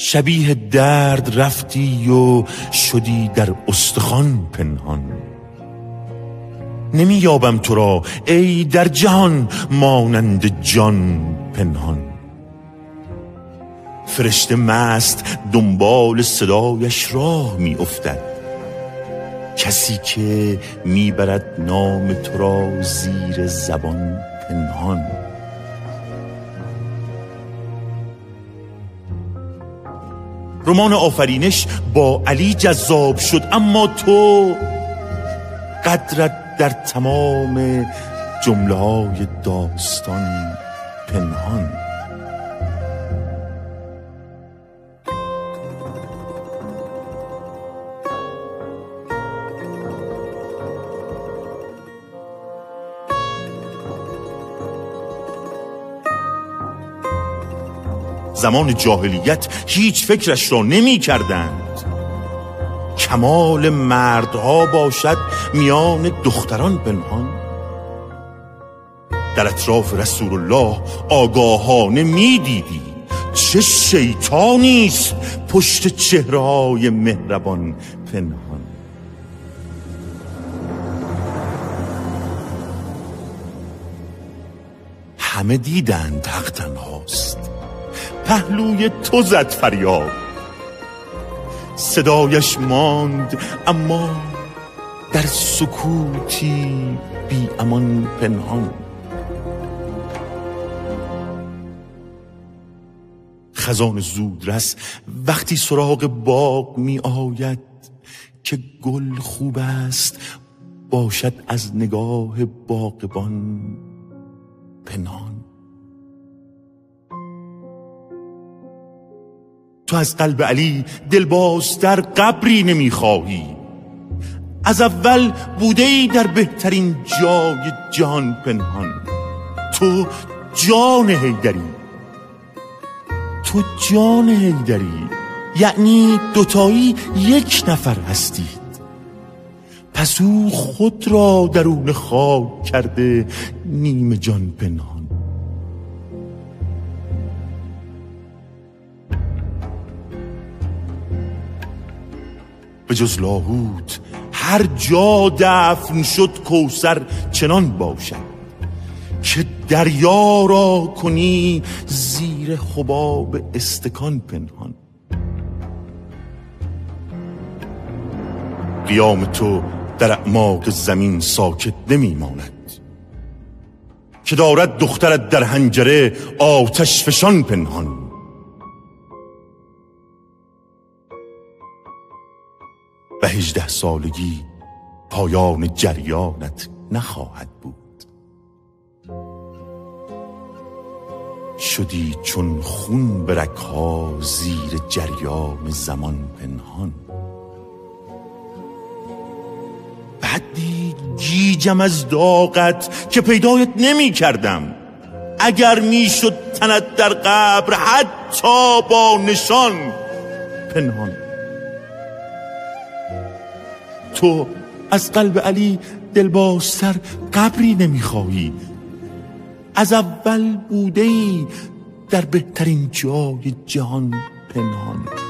شبیه درد رفتی و شدی در استخوان پنهان. نمی یابم تو را ای در جهان مانند جان پنهان. فرشته مست دنبال صدایش راه می افتد، کسی که می برد نام تو را زیر زبان پنهان. رمان آفرینش با علی جذاب شد، اما تو قدرت در تمام جمله های داستان پنهان. زمان جاهلیت هیچ فکرش را نمی کردند. کمال مردها باشد میان دختران پنهان. در اطراف رسول الله آگاهانه می دیدی چه شیطانیست پشت چهره‌های مهربان پنهان. همه دیدند حق تنهاست، پهلوی تو زد فریاد. صدایش ماند اما در سکوتی بی امان پنهان. خزان زودرس وقتی سراغ باغ می آید که گل خوب است باشد از نگاه باغبان پنهان. تو از قلب علی دلباز در قبری نمیخواهی. از اول بوده ای در بهترین جای جهان پنهان. تو جان حیدری، تو جان حیدری، یعنی دوتایی یک نفر هستید. پس او خود را درون خاک کرده نیم جان پنهان. به جز لاهوت هر جا دفن شد کوثر چنان باشد که دریا را کنی زیر حباب استکان پنهان. قیام تو در اعماق زمین ساکت نمی ماند که دارد دخترت در حنجره آتش فشان پنهان. و 18 سالگی پایان جریانت نخواهد بود. شدی چون خون به رگ‌ها زیر جریان زمان پنهان. بعدی گیجم از داغت که پیدایت نمی کردم. اگر می شد تنت در قبر حتی با نشان پنهان. تو از قلب علی دلبازتر قبری نمیخواهی. از اول بوده‌ای در بهترین جای جهان پنهان.